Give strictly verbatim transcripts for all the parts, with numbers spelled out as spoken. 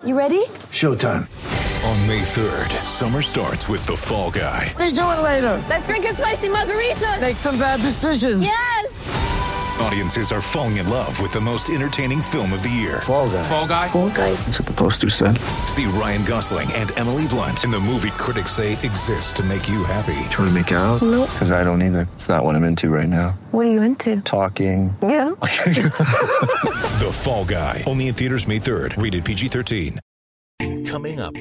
You ready? Showtime. On May third, summer starts with The Fall Guy. Let's do it later. Let's drink a spicy margarita. Make some bad decisions. Yes. Audiences are falling in love with the most entertaining film of the year. Fall Guy. Fall Guy? Fall Guy. That's what the poster said. See Ryan Gosling and Emily Blunt in the movie critics say exists to make you happy. Trying to make it out? Nope. Because I don't either. It's not what I'm into right now. What are you into? Talking. Yeah. The Fall Guy. Only in theaters May third. Rated P G thirteen. Coming up.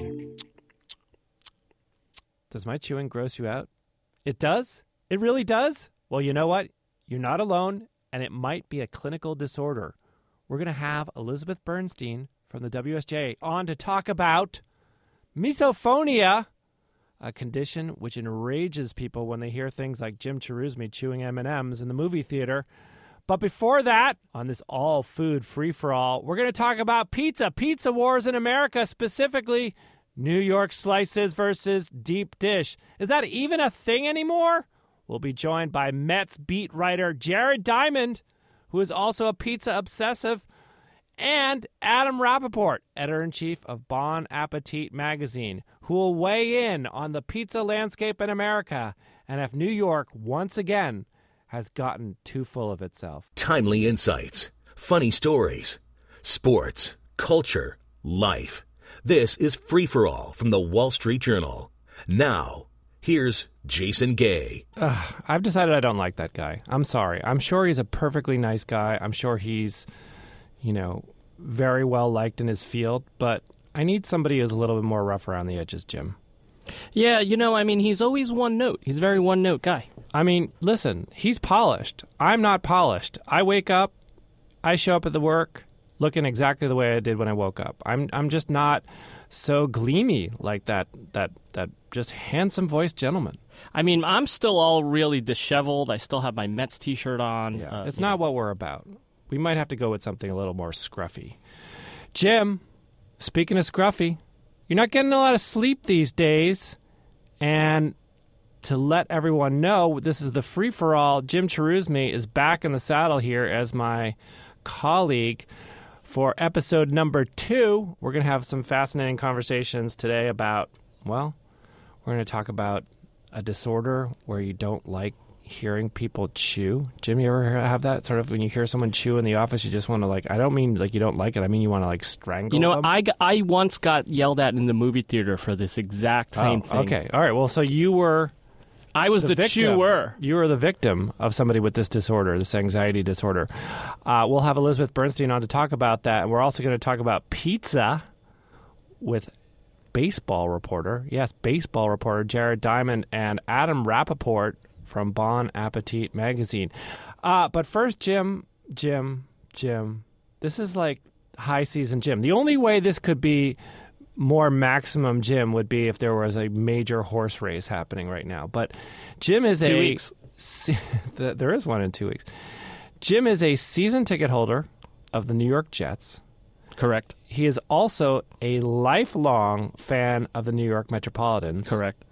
Does my chewing gross you out? It does? It really does? Well, you know what? You're not alone, and it might be a clinical disorder. We're going to have Elizabeth Bernstein from the W S J on to talk about misophonia, a condition which enrages people when they hear things like Jim Cherusmi chewing M and M's in the movie theater. But before that, on this all-food free-for-all, we're going to talk about pizza, pizza wars in America, specifically New York slices versus deep dish. Is that even a thing anymore? We'll be joined by Mets beat writer Jared Diamond, who is also a pizza obsessive, and Adam Rappaport, editor-in-chief of Bon Appetit magazine, who will weigh in on the pizza landscape in America and if New York, once again, has gotten too full of itself. Timely insights, funny stories, sports, culture, life. This is Free for All from the Wall Street Journal. Now, here's Jason Gay. Ugh, I've decided I don't like that guy. I'm sorry. I'm sure he's a perfectly nice guy. I'm sure he's, you know, very well liked in his field, but I need somebody who's a little bit more rough around the edges, Jim. Yeah, you know, I mean, he's always one note. He's a very one note guy. I mean, listen, he's polished. I'm not polished. I wake up, I show up at the work looking exactly the way I did when I woke up. I'm I'm just not so gleamy like that that that just handsome voiced gentleman. I mean, I'm still all really disheveled. I still have my Mets t-shirt on. Yeah, uh, it's not know. what we're about. We might have to go with something a little more scruffy. Jim, speaking of scruffy, you're not getting a lot of sleep these days. And to let everyone know, this is the free-for-all. Jim Cherusmi is back in the saddle here as my colleague for episode number two. We're going to have some fascinating conversations today about, well, we're going to talk about a disorder where you don't like hearing people chew. Jim, you ever have that sort of when you hear someone chew in the office, you just want to like, I don't mean like you don't like it. I mean you want to like strangle You know, them? I, g- I once got yelled at in the movie theater for this exact same oh, thing. Okay. All right. Well, so you were... I was the, the, victim. chewer. You were the victim of somebody with this disorder, this anxiety disorder. Uh, we'll have Elizabeth Bernstein on to talk about that. And we're also going to talk about pizza with baseball reporter. Yes, baseball reporter Jared Diamond and Adam Rappaport from Bon Appetit magazine. Uh, but first, Jim, Jim, Jim, this is like high season Jim. The only way this could be more maximum Jim would be if there was a major horse race happening right now. But Jim is two a... weeks. Se- there is one in two weeks. Jim is a season ticket holder of the New York Jets. Correct. He is also a lifelong fan of the New York Metropolitans. Correct.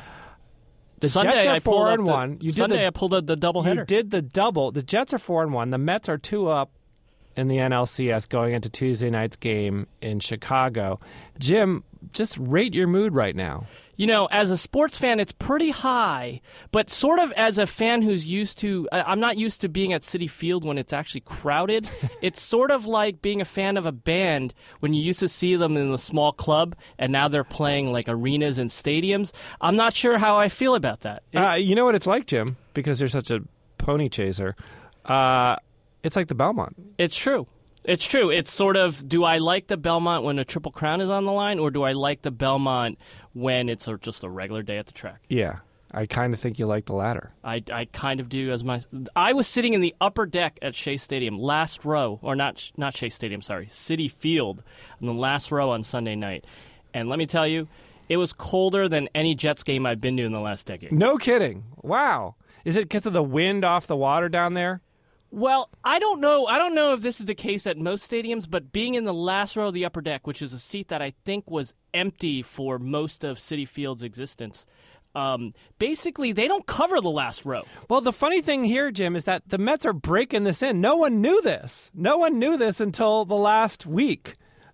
The Sunday, Jets are I pulled four up and the, one. You Sunday, did the, I pulled up the doubleheader. You did the double. The Jets are four and one. The Mets are two up in the N L C S going into Tuesday night's game in Chicago. Jim, just rate your mood right now. You know, as a sports fan, it's pretty high, but sort of as a fan who's used to, I'm not used to being at Citi Field when it's actually crowded. It's sort of like being a fan of a band when you used to see them in a small club and now they're playing like arenas and stadiums. I'm not sure how I feel about that. It, Uh, you know what it's like, Jim, because you're such a pony chaser. Uh, it's like the Belmont. It's true. It's true. It's sort of, do I like the Belmont when a Triple Crown is on the line, or do I like the Belmont when it's a, just a regular day at the track? Yeah, I kind of think you like the latter. I, I kind of do as my. I was sitting in the upper deck at Shea Stadium, last row, or not not Shea Stadium, sorry, Citi Field, in the last row on Sunday night. And let me tell you, it was colder than any Jets game I've been to in the last decade. No kidding. Wow. Is it because of the wind off the water down there? Well, I don't know. I don't know if this is the case at most stadiums, but being in the last row of the upper deck, which is a seat that I think was empty for most of Citi Field's existence, um, basically they don't cover the last row. Well, the funny thing here, Jim, is that the Mets are breaking this in. No one knew this. No one knew this until the last week.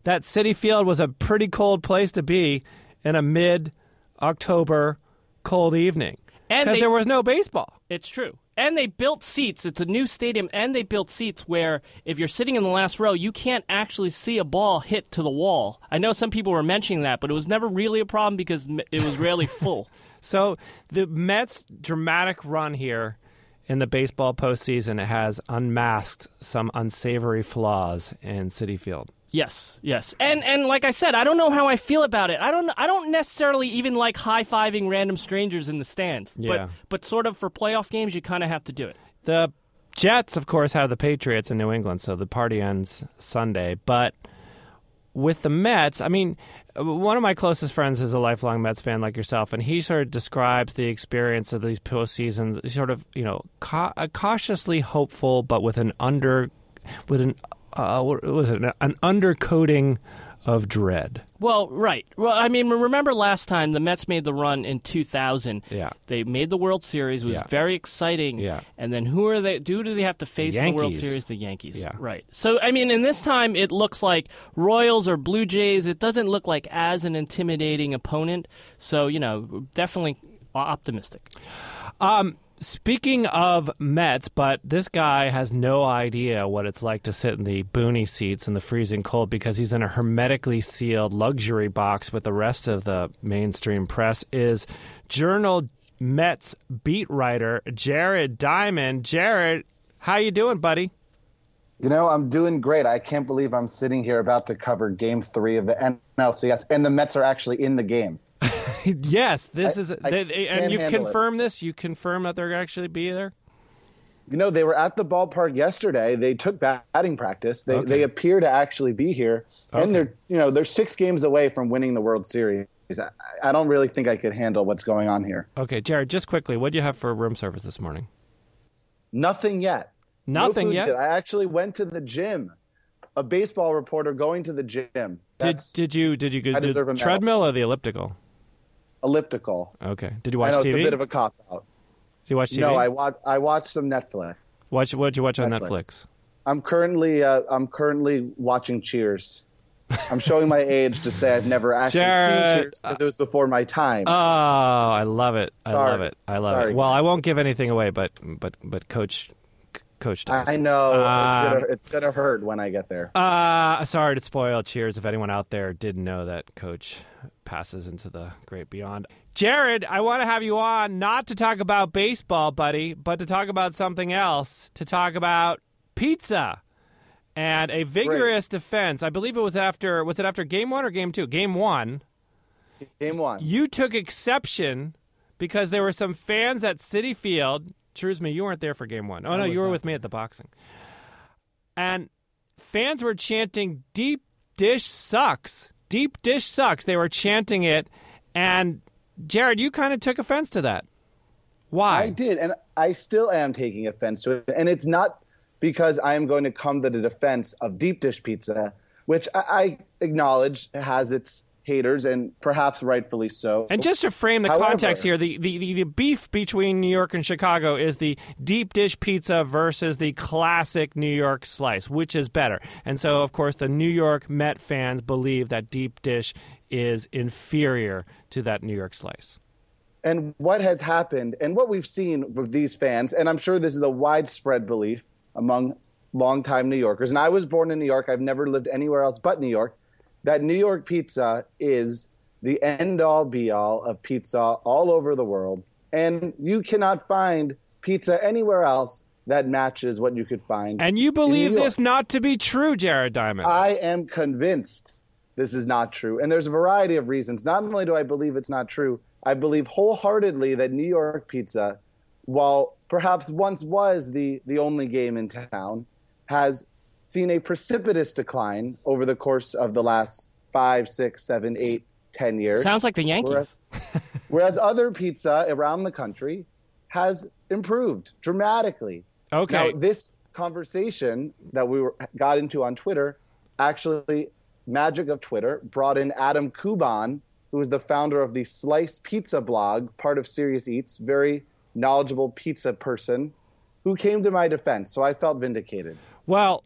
that Citi Field was a pretty cold place to be in a mid-October cold evening. Because there was no baseball. It's true. And they built seats. It's a new stadium, and they built seats where if you're sitting in the last row, you can't actually see a ball hit to the wall. I know some people were mentioning that, but it was never really a problem because it was rarely full. So the Mets' dramatic run here in the baseball postseason has unmasked some unsavory flaws in Citi Field. Yes, yes. And and like I said, I don't know how I feel about it. I don't I don't necessarily even like high-fiving random strangers in the stands. Yeah. But but sort of for playoff games, you kind of have to do it. The Jets, of course, have the Patriots in New England, so the party ends Sunday. But with the Mets, I mean, one of my closest friends is a lifelong Mets fan like yourself, and he sort of describes the experience of these postseasons, sort of, you know, ca- cautiously hopeful, but with an under, with an Uh, what was it? An undercoating of dread. Well, right. Well, I mean, remember last time the Mets made the run in two thousand. Yeah. They made the World Series. It was yeah. very exciting. Yeah. And then who are they? Who do they have to face in the World Series? The Yankees. Yeah. Right. So, I mean, in this time, it looks like Royals or Blue Jays. It doesn't look like as an intimidating opponent. So, you know, definitely optimistic. Um. Speaking of Mets, but this guy has no idea what it's like to sit in the boonie seats in the freezing cold because he's in a hermetically sealed luxury box with the rest of the mainstream press, is Journal Mets beat writer Jared Diamond. Jared, how you doing, buddy? You know, I'm doing great. I can't believe I'm sitting here about to cover Game three of the N L C S, and the Mets are actually in the game. Yes, this I, is, I they, and you've confirmed it. this. You confirm that they're going to actually be there. You know, they were at the ballpark yesterday. They took batting practice. They okay. they appear to actually be here, okay. and they're you know they're six games away from winning the World Series. I, I don't really think I could handle what's going on here. Okay, Jared, just quickly, what do you have for room service this morning? Nothing yet. Nothing no yet. Yet. I actually went to the gym. A baseball reporter going to the gym. Did did you did you go I deserve a the medal. treadmill or the elliptical? Elliptical. Okay. Did you watch I know T V? It's a bit of a cop out. Did you watch T V? No, I watch. I watched some Netflix. Watch. What did you watch on Netflix. Netflix? I'm currently. Uh, I'm currently watching Cheers. I'm showing my age to say I've never actually Jared, seen Cheers because it was before my time. Oh, I love it. I Sorry. love it. I love Sorry, it. Well, guys. I won't give anything away, but but but Coach Coach does. I know Uh, it's gonna it's gonna hurt when I get there. Uh, sorry to spoil Cheers if anyone out there didn't know that Coach passes into the great beyond. Jared, I want to have you on not to talk about baseball, buddy, but to talk about something else, to talk about pizza and a vigorous Great. defense. I believe it was after, was it after game one or game two? Game one. Game one. You took exception because there were some fans at Citi Field. Trues me, you weren't there for game one. Oh, no, you were with me at the boxing. And fans were chanting, "Deep dish sucks. Deep dish sucks." They were chanting it. And, Jared, you kind of took offense to that. Why? I did, and I still am taking offense to it. And it's not because I am going to come to the defense of deep dish pizza, which I, I acknowledge has its haters, and perhaps rightfully so. And just to frame the However, context here, the, the, the, the beef between New York and Chicago is the deep dish pizza versus the classic New York slice. Which is better? And so, of course, the New York Met fans believe that deep dish is inferior to that New York slice. And what has happened, and what we've seen with these fans, and I'm sure this is a widespread belief among longtime New Yorkers, and I was born in New York, I've never lived anywhere else but New York, that New York pizza is the end-all, be-all of pizza all over the world. And you cannot find pizza anywhere else that matches what you could find. And you believe in New York. this not to be true, Jared Diamond. I am convinced this is not true. And there's a variety of reasons. Not only do I believe it's not true, I believe wholeheartedly that New York pizza, while perhaps once was the, the only game in town, has seen a precipitous decline over the course of the last five, six, seven, eight, ten years. Sounds like the Yankees. Whereas, whereas other pizza around the country has improved dramatically. Okay. Now, this conversation that we were, got into on Twitter, actually, magic of Twitter, brought in Adam Kuban, who is the founder of the Slice Pizza blog, part of Serious Eats, very knowledgeable pizza person, who came to my defense. So I felt vindicated. Well,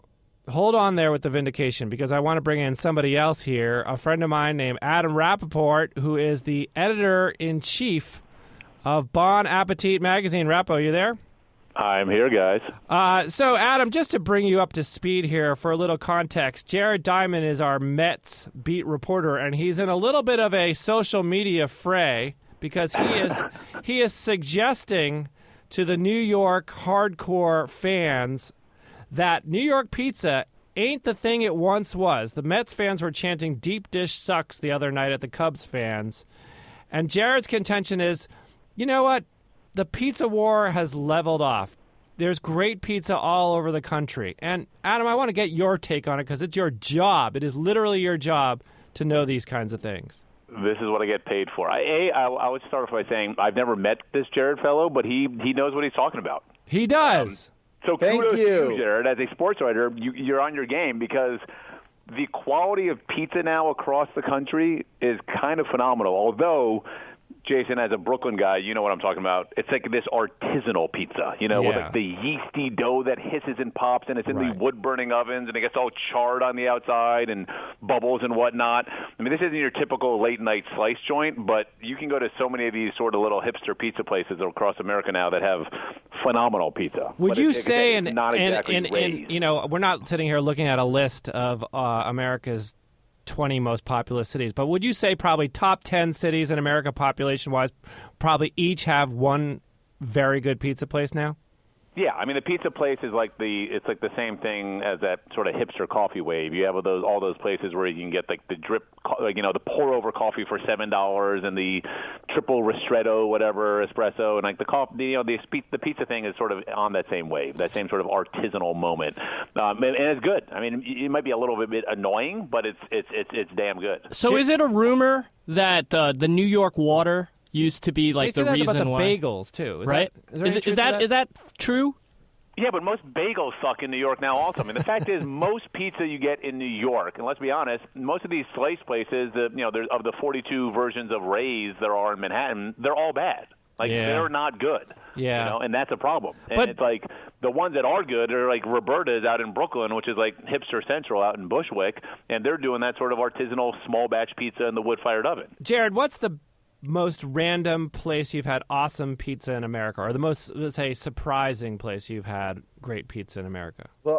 hold on there with the vindication because I want to bring in somebody else here, a friend of mine named Adam Rappaport, who is the editor-in-chief of Bon Appetit magazine. Rappo, you there? I'm here, guys. Uh, so, Adam, just to bring you up to speed here for a little context, Jared Diamond is our Mets beat reporter, and he's in a little bit of a social media fray because he is he is suggesting to the New York hardcore fans that New York pizza ain't the thing it once was. The Mets fans were chanting "Deep Dish sucks" the other night at the Cubs fans, and Jared's contention is, you know what? The pizza war has leveled off. There's great pizza all over the country. And, Adam, I want to get your take on it because it's your job. It is literally your job to know these kinds of things. This is what I get paid for. I, A, I, I would start off by saying I've never met this Jared fellow, but he, he knows what he's talking about. He does. Um, so Thank kudos you. to you, Jared. As a sports writer, you, you're on your game because the quality of pizza now across the country is kind of phenomenal, although – Jason, as a Brooklyn guy, you know what I'm talking about. It's like this artisanal pizza, you know, yeah. with like the yeasty dough that hisses and pops, and it's in right. the wood-burning ovens, and it gets all charred on the outside and bubbles and whatnot. I mean, this isn't your typical late-night slice joint, but you can go to so many of these sort of little hipster pizza places across America now that have phenomenal pizza. Would but you it's, say, it's and, not exactly and, and, raised. and, you know, we're not sitting here looking at a list of uh, America's twenty most populous cities, but would you say probably top ten cities in America population-wise probably each have one very good pizza place now? Yeah, I mean the pizza place is like the it's like the same thing as that sort of hipster coffee wave. You have those all those places where you can get like the drip, like, you know, the pour over coffee for seven dollars and the triple ristretto whatever espresso, and like the coffee, you know, the the pizza thing is sort of on that same wave, that same sort of artisanal moment, um, and, and it's good. I mean, it might be a little bit annoying, but it's it's it's it's damn good. So is it a rumor that uh, the New York water used to be like they say the that reason about the why bagels too, is right? That, is, there is, any it, truth is that, to that is that true? Yeah, but most bagels suck in New York now also. I mean, the fact is most pizza you get in New York, and let's be honest, most of these slice places, the, you know, there's, of the forty-two versions of Ray's there are in Manhattan, they're all bad. Like, yeah. they're not good. Yeah. You know, and that's a problem. And but, it's like the ones that are good are like Roberta's out in Brooklyn, which is like hipster central out in Bushwick, and they're doing that sort of artisanal small batch pizza in the wood-fired oven. Jared, what's the most random place you've had awesome pizza in America, or the most, let's say, surprising place you've had great pizza in America? Well,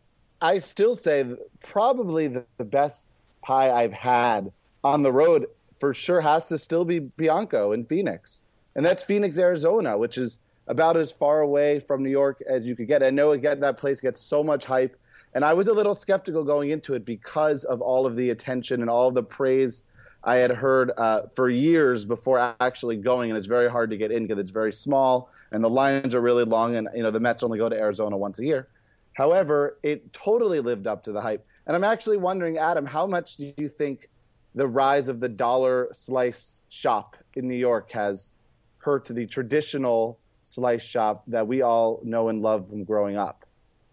I still say that probably the, the best pie I've had on the road for sure has to still be Bianco in Phoenix. And that's Phoenix, Arizona, which is about as far away from New York as you could get. I know again that place gets so much hype. And I was a little skeptical going into it because of all of the attention and all of the praise I had heard uh, for years before actually going. And it's very hard to get in because it's very small and the lines are really long. And, you know, the Mets only go to Arizona once a year. However, it totally lived up to the hype. And I'm actually wondering, Adam, how much do you think the rise of the dollar slice shop in New York has hurt the traditional slice shop that we all know and love from growing up?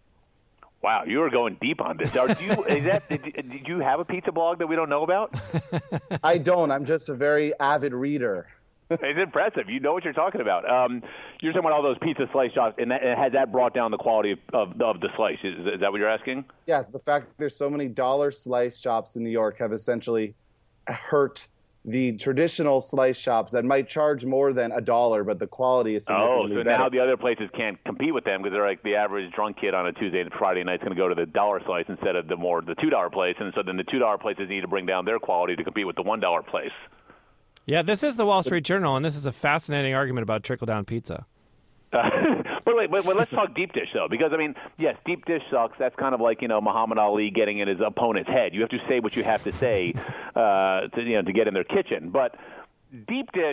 Wow, you are going deep on this. Are you, is that, did, did you have a pizza blog that we don't know about? I don't. I'm just a very avid reader. It's impressive. You know what you're talking about. Um, you're talking about all those pizza slice shops, and, that, and has that brought down the quality of, of, of the slice? Is, is that what you're asking? Yes, the fact that there's so many dollar slice shops in New York have essentially hurt the traditional slice shops that might charge more than a dollar, but the quality is significantly Oh, so better. now the other places can't compete with them because they're like the average drunk kid on a Tuesday and Friday night is going to go to the dollar slice instead of the more the two dollar place, and so then the two dollar places need to bring down their quality to compete with the one dollar place. Yeah, this is the Wall Street Journal, and this is a fascinating argument about trickle-down pizza. Uh, but wait, but, but let's talk deep dish though, because I mean, yes, deep dish sucks. That's kind of like, you know, Muhammad Ali getting in his opponent's head. You have to say what you have to say uh, to you know to get in their kitchen. But deep dish,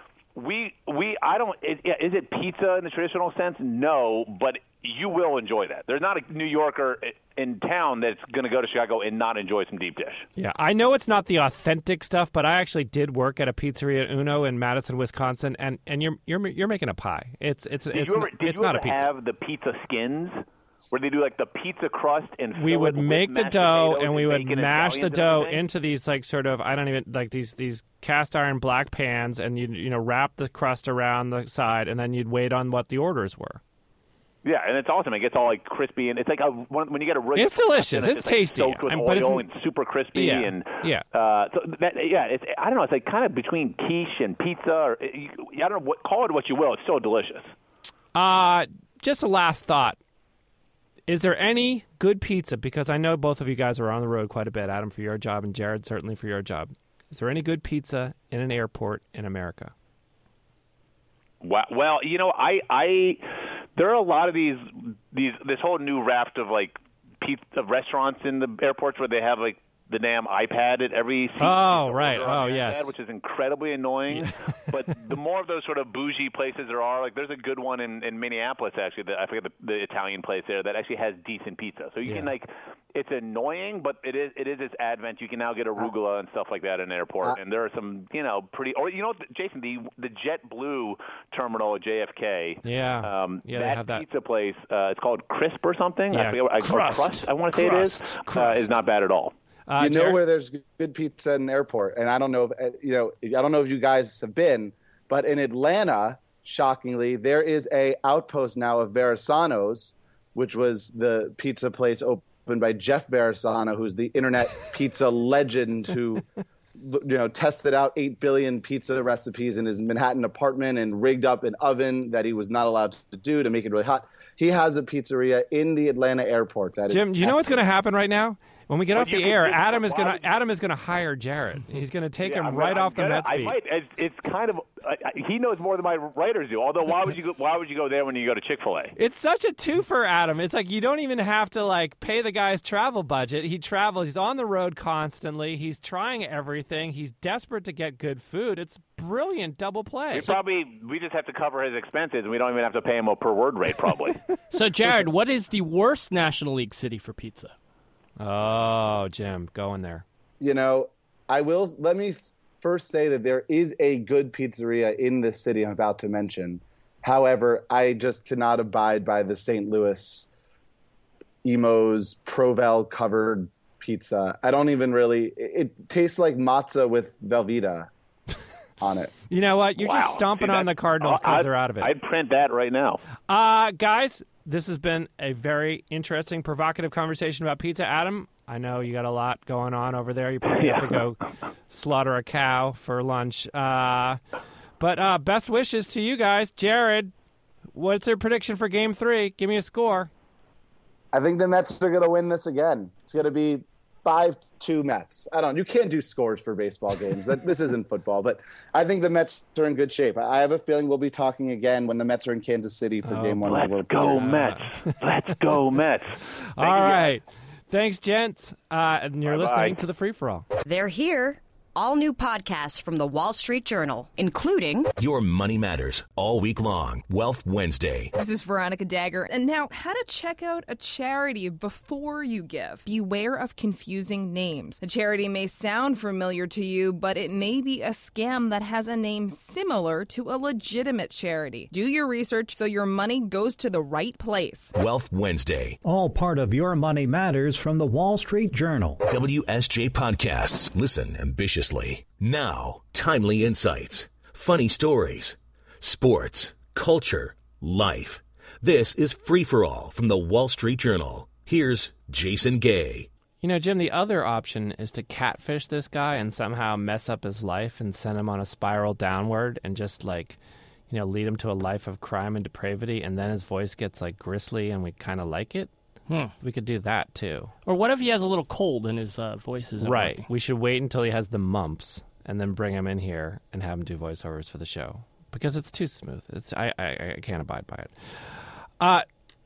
we we I don't. Is, is it pizza in the traditional sense? No, but you will enjoy that. There's not a New Yorker in town that's going to go to Chicago and not enjoy some deep dish. Yeah, I know it's not the authentic stuff, but I actually did work at a pizzeria Uno in Madison, Wisconsin, and, and you're you're you're making a pie. It's it's did it's, you ever, not, did it's you not ever a pizza. have the pizza skins where they do like the pizza crust and We fill would it with make the mashed dough potatoes and we would bacon and mash the scallions and dough everything? into these like sort of I don't even like these these cast iron black pans, and you you know wrap the crust around the side, and then you'd wait on what the orders were. Yeah, and it's awesome. It gets all like crispy, and it's like a, when you get a really it's delicious. It's, it's tasty, like soaked with and, oil but it's and super crispy, yeah, and yeah. Uh, so that, yeah, it's I don't know. It's like kind of between quiche and pizza, or I don't know. What, call it what you will. It's so delicious. Uh, just a last thought. Is there any good pizza? Because I know both of you guys are on the road quite a bit. Adam for your job, and Jared certainly for your job. Is there any good pizza in an airport in America? Well, well, you know, I, I, there are a lot of these, these, this whole new raft of like pizza restaurants in the airports where they have like the damn iPad at every seat. Oh, right. Oh, yes. iPad, which is incredibly annoying. But the more of those sort of bougie places there are, like there's a good one in, in Minneapolis, actually. The, I forget the, the Italian place there that actually has decent pizza. So you Yeah. can like, it's annoying, but it is it is its advent. You can now get arugula and stuff like that in an airport. And there are some, you know, pretty, or you know, Jason, the the JetBlue terminal at J F K. Yeah. Um, Yeah, they that have that. pizza place, uh, it's called Crisp or something. Yeah, I forget what, I, Crust. or Crust, I want to say Crust. it is. Uh, Crust. is not bad at all. Uh, you know Jared? where there's good pizza in an airport, and I don't know if you know. I don't know if you guys have been, but in Atlanta, shockingly, there is a outpost now of Verasano's, which was the pizza place opened by Jeff Verasano, who's the internet pizza legend who, you know, tested out eight billion pizza recipes in his Manhattan apartment and rigged up an oven that he was not allowed to do to make it really hot. He has a pizzeria in the Atlanta airport. That Jim, is do you know what's going to happen right now? When we get Well, off you the could air, just- Adam is why going would to you- Adam is going to hire Jared. He's going to take Yeah, him I'm right gonna- off the I'm gonna- Mets I beat. might. It's, it's kind of. I, I, he knows more than my writers do. Although, why would you go? Why would you go there when you go to Chick-fil-A? It's such a twofer, Adam. It's like you don't even have to like pay the guy's travel budget. He travels. He's on the road constantly. He's trying everything. He's desperate to get good food. It's brilliant double play. We probably we just have to cover his expenses, and we don't even have to pay him a per word rate, probably. So, Jared, what is the worst National League city for pizza? Oh, Jim, go in there. You know, I will let me first say that there is a good pizzeria in this city I'm about to mention. However, I just cannot abide by the Saint Louis Emo's Provel covered pizza. I don't even really. It, it tastes like matzah with Velveeta on it. You know what? You're Wow. just stomping See, on that- the Cardinals because I'd- they're out of it. I'd print that right now. Uh, guys, this has been a very interesting, provocative conversation about pizza. Adam, I know you got a lot going on over there. You probably have to go slaughter a cow for lunch. Uh, but uh, best wishes to you guys. Jared, what's your prediction for game three? Give me a score. I think the Mets are going to win this again. It's going to be five two Mets. I don't know. You can't do scores for baseball games. That, this isn't football. But I think the Mets are in good shape. I have a feeling we'll be talking again when the Mets are in Kansas City for Oh, game one of Let's the World go Series. Mets. Let's go Mets. Thank All you, guys. right. Thanks, gents. Uh, and you're Bye-bye. listening to The Free For All. They're here. All new podcasts from the Wall Street Journal, including Your Money Matters all week long. Wealth Wednesday. This is Veronica Dagger. And now, how to check out a charity before you give. Beware of confusing names. A charity may sound familiar to you, but it may be a scam that has a name similar to a legitimate charity. Do your research so your money goes to the right place. Wealth Wednesday. All part of Your Money Matters from the Wall Street Journal. W S J Podcasts. Listen ambitiously. Now, timely insights, funny stories, sports, culture, life. This is Free For All from the Wall Street Journal. Here's Jason Gay. You know, Jim, the other option is to catfish this guy and somehow mess up his life and send him on a spiral downward and just like, you know, lead him to a life of crime and depravity, and then his voice gets like gristly and we kind of like it. Hmm. We could do that too. Or what if he has a little cold and his uh, voice isn't Right. working? We should wait until he has the mumps and then bring him in here and have him do voiceovers for the show because it's too smooth. It's I I, I can't abide by it. Uh,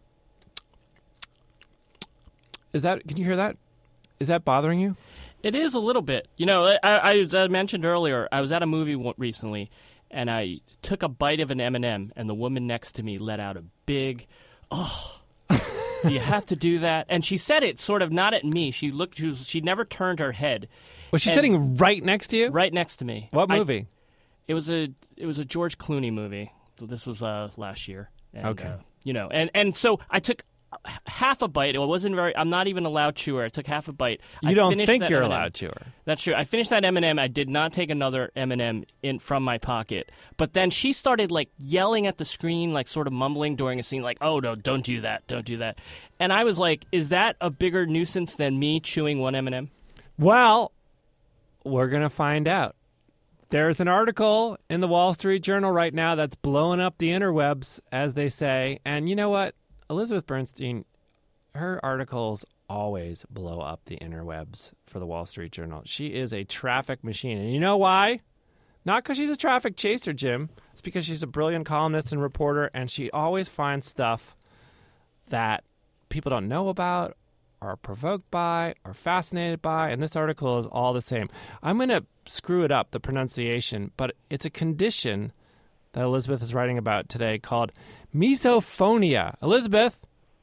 is that? Can you hear that? Is that bothering you? It is a little bit. You know, I, I, as I mentioned earlier, I was at a movie w- recently, and I took a bite of an M and M, and the woman next to me let out a big, oh. Do you have to do that? And she said it sort of not at me. She looked. She was, she never turned her head. Was she And- sitting right next to you? Right next to me. What I- movie? it was a it was a George Clooney movie. So this was uh, last year. And, Okay. uh, you know, and, and so I took half a bite. It wasn't very. I'm not even a loud chewer. I took half a bite. You I don't finished think that you're M and M. a loud chewer. That's true. I finished that M and M. I did not take another M and M in from my pocket. But then she started like yelling at the screen, like sort of mumbling during a scene, like, "Oh no, don't do that, don't do that." And I was like, "Is that a bigger nuisance than me chewing one M and M?" Well, we're gonna find out. There's an article in the Wall Street Journal right now that's blowing up the interwebs, as they say. And you know what? Elizabeth Bernstein, her articles always blow up the interwebs for the Wall Street Journal. She is a traffic machine. And you know why? Not because she's a traffic chaser, Jim. It's because she's a brilliant columnist and reporter, and she always finds stuff that people don't know about, are provoked by, are fascinated by, and this article is all the same. I'm going to screw it up, the pronunciation, but it's a condition that Elizabeth is writing about today called misophonia. Elizabeth?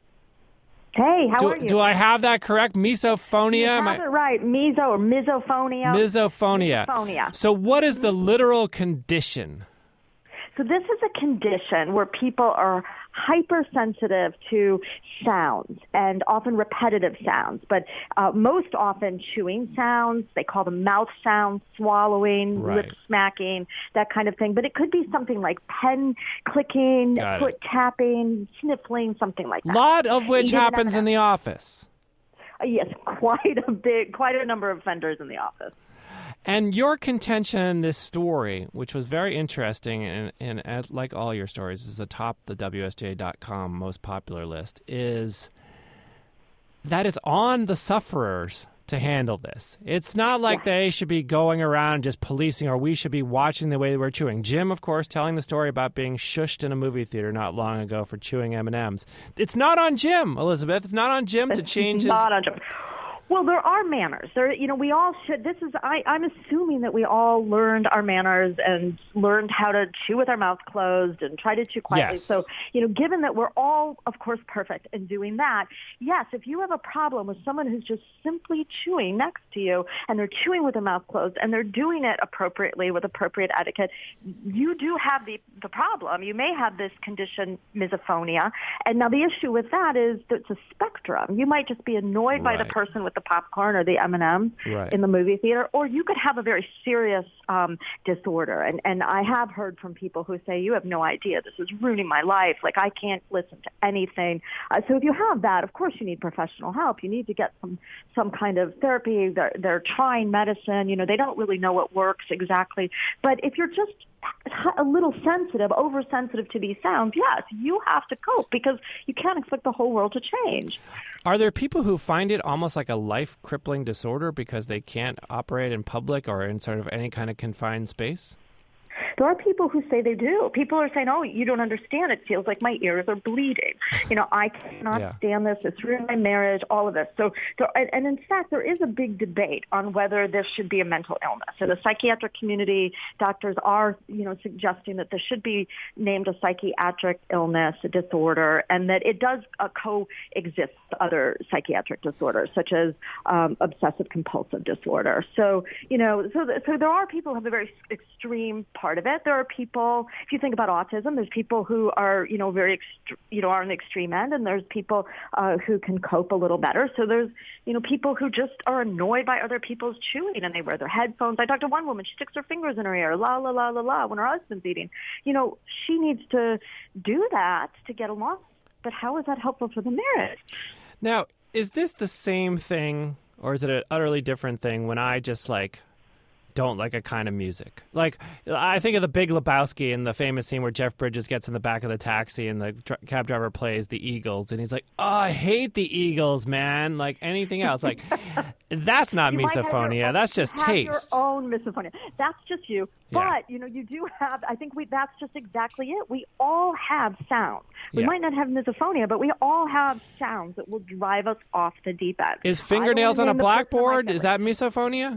Hey, how do, are you? Do I have that correct? Misophonia? You have Am I- it right. Meso or misophonia. Misophonia. Misophonia. So what is the literal condition? So this is a condition where people are hypersensitive to sounds and often repetitive sounds, but uh, most often chewing sounds. They call them mouth sounds, swallowing, Right. lip smacking, that kind of thing. But it could be something like pen clicking, Got foot it. tapping, sniffling, something like that. Lot of which Eating happens M and in the office. Uh, yes, quite a big, quite a number of offenders in the office. And your contention in this story, which was very interesting, and, and, and like all your stories, is atop the W S J dot com most popular list, is that it's on the sufferers to handle this. It's not like they should be going around just policing, or we should be watching the way we're chewing. Jim, of course, telling the story about being shushed in a movie theater not long ago for chewing M and M's. It's not on Jim, Elizabeth. It's not on Jim to change his... Not on Jim. Well, there are manners. There, you know, we all should. This is. I, I'm assuming that we all learned our manners and learned how to chew with our mouth closed and try to chew quietly. Yes. So, you know, given that we're all, of course, perfect in doing that, yes, if you have a problem with someone who's just simply chewing next to you and they're chewing with their mouth closed and they're doing it appropriately with appropriate etiquette, you do have the the problem. You may have this condition, misophonia, and now the issue with that is that it's a spectrum. You might just be annoyed by the Right. person with the popcorn or the M and M's Right. in the movie theater, or you could have a very serious um, disorder. And, and I have heard from people who say, you have no idea, this is ruining my life. Like, I can't listen to anything. Uh, so if you have that, of course you need professional help. You need to get some, some kind of therapy. They're, they're trying medicine. You know, they don't really know what works exactly. But if you're just a little sensitive, oversensitive to these sounds, yes, you have to cope because you can't expect the whole world to change. Are there people who find it almost like a life-crippling disorder because they can't operate in public or in sort of any kind of confined space? There are people who say they do. People are saying, oh, you don't understand. It feels like my ears are bleeding. You know, I cannot Yeah. stand this. It's ruined my marriage, all of this. So, so and, and in fact, there is a big debate on whether this should be a mental illness. So the psychiatric community, doctors are, you know, suggesting that this should be named a psychiatric illness, a disorder, and that it does uh, coexist with other psychiatric disorders, such as um, obsessive-compulsive disorder. So, you know, so, th- so there are people who have a very extreme part of it. There are people, if you think about autism, there's people who are, you know, very, ext- you know, are on the extreme end, and there's people uh, who can cope a little better. So there's, you know, people who just are annoyed by other people's chewing, and they wear their headphones. I talked to one woman, she sticks her fingers in her ear, la, la, la, la, la, when her husband's eating. You know, she needs to do that to get along. But how is that helpful for the marriage? Now, is this the same thing, or is it an utterly different thing when I just, like, don't like a kind of music? Like, I think of The Big Lebowski and the famous scene where Jeff Bridges gets in the back of the taxi and the dr- cab driver plays the Eagles, and he's like, oh, I hate the Eagles, man. Like, anything else. Like, that's not You might have your misophonia. own- That's just have taste. your own misophonia. That's just you. Yeah. But, you know, you do have, I think we that's just exactly it. We all have sounds. We Yeah. might not have misophonia, but we all have sounds that will drive us off the deep end. Is I don't fingernails on wanna a name the person blackboard, like is that misophonia?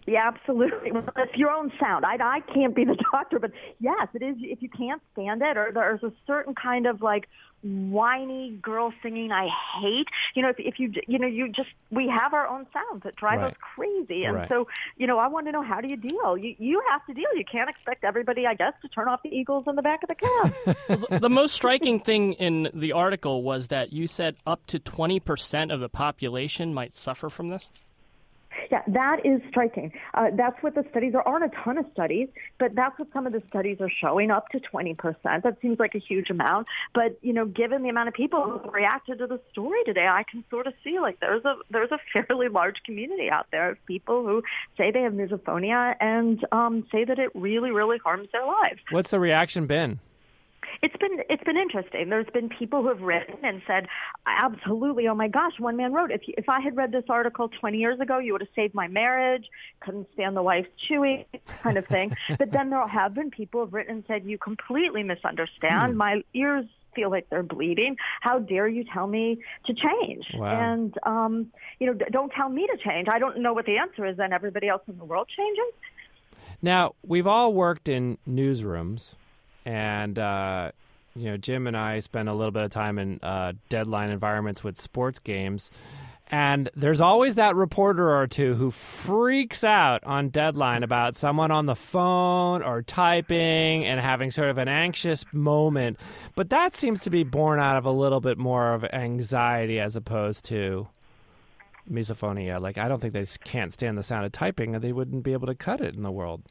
Yeah, absolutely. Well, it's your own sound. I, I can't be the doctor, but yes, it is. If you can't stand it, or there's a certain kind of like whiny girl singing I hate. You know, if, if you you know you just we have our own sounds that drive Right. us crazy, and Right. so you know I want to know, how do you deal? You you have to deal. You can't expect everybody, I guess, to turn off the Eagles in the back of the cab. the, the most striking thing in the article was that you said up to twenty percent of the population might suffer from this. Yeah, that is striking. Uh, that's what the studies, there aren't a ton of studies, but that's what some of the studies are showing, up to twenty percent. That seems like a huge amount. But, you know, given the amount of people who reacted to the story today, I can sort of see like there's a there's a fairly large community out there of people who say they have misophonia and um, say that it really, really harms their lives. What's the reaction been? It's been it's been interesting. There's been people who have written and said, absolutely, oh my gosh, one man wrote, if you, if I had read this article twenty years ago, you would have saved my marriage, couldn't stand the wife's chewing, kind of thing. But then there have been people who have written and said, you completely misunderstand. Hmm. My ears feel like they're bleeding. How dare you tell me to change? Wow. And, um, you know, d- don't tell me to change. I don't know what the answer is. Then everybody else in the world changes. Now, we've all worked in newsrooms, and, uh, you know, Jim and I spend a little bit of time in uh, deadline environments with sports games, and there's always that reporter or two who freaks out on deadline about someone on the phone or typing and having sort of an anxious moment. But that seems to be born out of a little bit more of anxiety as opposed to misophonia. Like, I don't think they can't stand the sound of typing, or they wouldn't be able to cut it in the world.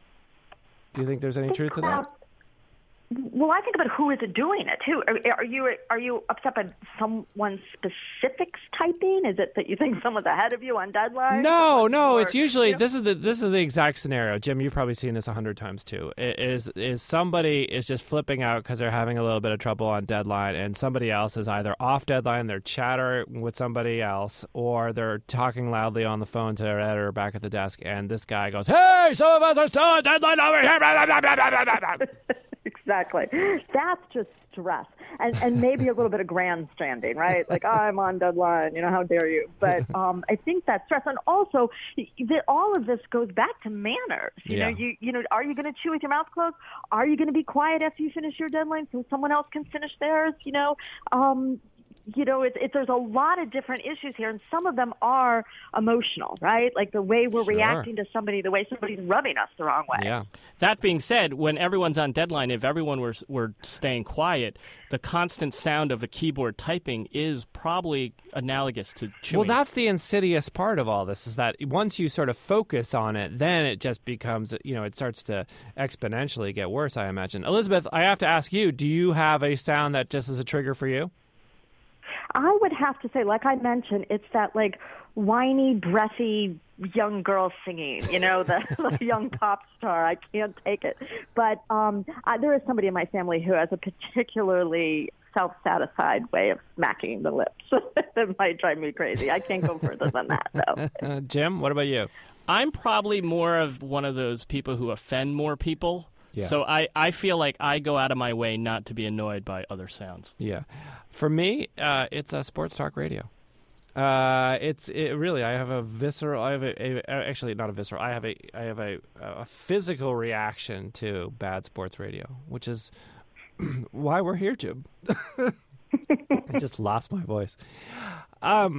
Do you think there's any truth to that? Well, I think about who is doing it too. Are, are you are you upset by someone specific's typing? Is it that you think someone's ahead of you on deadline? No, no. Or, It's usually you know? this is the this is the exact scenario. Jim, you've probably seen this a hundred times too. It is is somebody is just flipping out because they're having a little bit of trouble on deadline, and somebody else is either off deadline, they're chattering with somebody else, or they're talking loudly on the phone to their editor back at the desk, and this guy goes, "Hey, some of us are still on deadline over here." Blah, blah, blah, blah, blah, blah. Exactly. That's just stress. And and maybe a little bit of grandstanding, right? Like, oh, I'm on deadline, you know, how dare you? But um, I think that's stress. And also, that all of this goes back to manners. You Yeah. know, you you know, are you going to chew with your mouth closed? Are you going to be quiet after you finish your deadline so someone else can finish theirs? You know, um, you know, it's it, there's a lot of different issues here, and some of them are emotional, right? Like the way we're Sure. reacting to somebody, the way somebody's rubbing us the wrong way. Yeah. That being said, when everyone's on deadline, if everyone were were staying quiet, the constant sound of a keyboard typing is probably analogous to chewing. Well, that's the insidious part of all this, is that once you sort of focus on it, then it just becomes, you know, it starts to exponentially get worse, I imagine. Elizabeth, I have to ask you, do you have a sound that just is a trigger for you? I would have to say, like I mentioned, it's that like whiny, breathy young girl singing, you know, the, the young pop star. I can't take it. But um, I, there is somebody in my family who has a particularly self-satisfied way of smacking the lips that might drive me crazy. I can't go further than that, though. Uh, Jim, what about you? I'm probably more of one of those people who offend more people. Yeah. So I, I feel like I go out of my way not to be annoyed by other sounds. Yeah. For me, uh, it's a sports talk radio. Uh, it's it really. I have a visceral. I have a, a actually not a visceral. I have a I have a, a physical reaction to bad sports radio, which is why we're here, Jim. I just lost my voice. Um,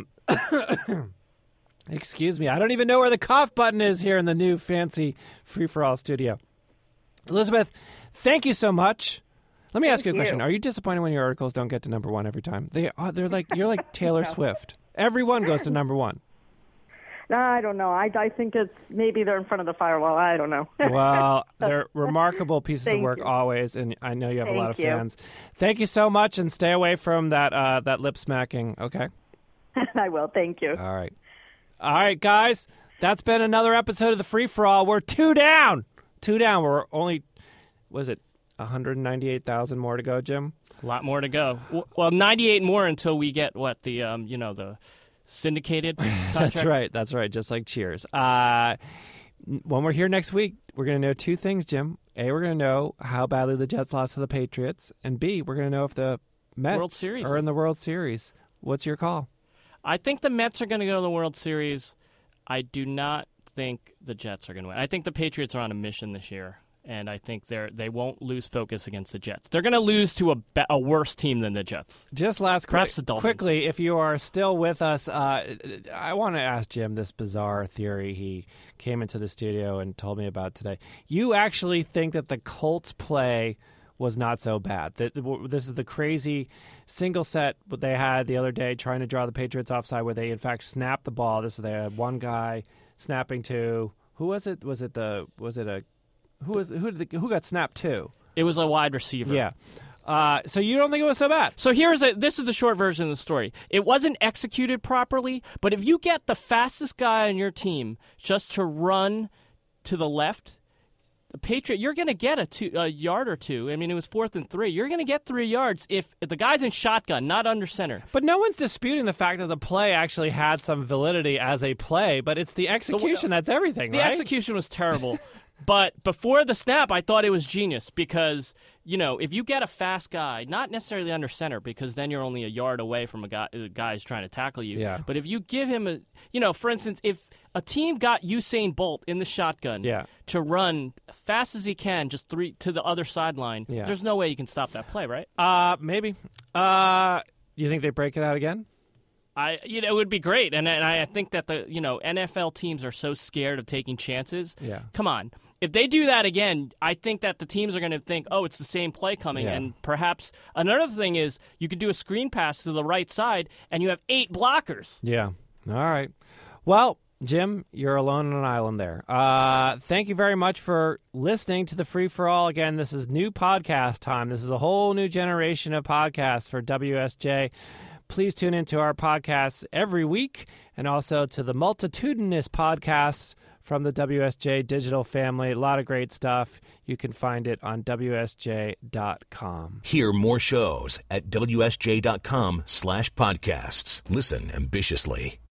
excuse me. I don't even know where the cough button is here in the new fancy Free for All studio. Elizabeth, thank you so much. Let me ask you a Thank question. you. Are you disappointed when your articles don't get to number one every time? They are. They're like you're like Taylor Swift. Everyone goes to number one. No, I don't know. I, I think it's maybe they're in front of the firewall. I don't know. Well, they're remarkable pieces of Thank work you. always, and I know you have a lot of Thank you. fans. Thank you so much, and stay away from that uh, that lip smacking. Okay. I will. Thank you. All right. All right, guys. That's been another episode of the Free for All. We're two down. Two down. We're only, was it one hundred ninety-eight thousand more to go, Jim? A lot more to go. W- Well, ninety-eight more until we get what the um, you know, the syndicated contract. That's right. That's right. Just like Cheers. Uh, when we're here next week, we're going to know two things, Jim. A, we're going to know how badly the Jets lost to the Patriots, and B, we're going to know if the Mets World Series. are in the World Series. What's your call? I think the Mets are going to go to the World Series. I do not think the Jets are going to win. I think the Patriots are on a mission this year, and I think they're they won't lose focus against the Jets. They're going to lose to a be- a worse team than the Jets. Just last perhaps quick, the Dolphins. Quickly, if you are still with us, uh, I want to ask Jim this bizarre theory he came into the studio and told me about today. You actually think that the Colts play was not so bad. That this is the crazy single set they had the other day trying to draw the Patriots offside, where they in fact snapped the ball. This they had one guy snapping to who was it? Was it the was it a who was who did the, who got snapped to? It was a wide receiver. Yeah. Uh, so you don't think it was so bad? So here's a this is the short version of the story. It wasn't executed properly, but if you get the fastest guy on your team just to run to the left, the Patriot, you're going to get a, two, a yard or two. I mean, it was fourth and three. You're going to get three yards if, if the guy's in shotgun, not under center. But no one's disputing the fact that the play actually had some validity as a play, but it's the execution the, that's everything, the right? The execution was terrible. But before the snap, I thought it was genius because, you know, if you get a fast guy, not necessarily under center because then you're only a yard away from a guy a guy's trying to tackle you. Yeah. But if you give him a, you know, for instance, if a team got Usain Bolt in the shotgun yeah. to run fast as he can just three to the other sideline, yeah. there's no way you can stop that play, right? Uh, maybe. Uh, you think they break it out again? I, you know, it would be great, and, and I think that the, you know, N F L teams are so scared of taking chances. Yeah. Come on, if they do that again, I think that the teams are going to think, oh, it's the same play coming, yeah. and perhaps another thing is you could do a screen pass to the right side, and you have eight blockers. Yeah. All right. Well, Jim, you're alone on an island there. Uh, thank you very much for listening to the Free for All. Again, this is new podcast time. This is a whole new generation of podcasts for W S J. Please tune into our podcasts every week and also to the multitudinous podcasts from the W S J digital family. A lot of great stuff. You can find it on W S J dot com. Hear more shows at W S J dot com slash podcasts. Listen ambitiously.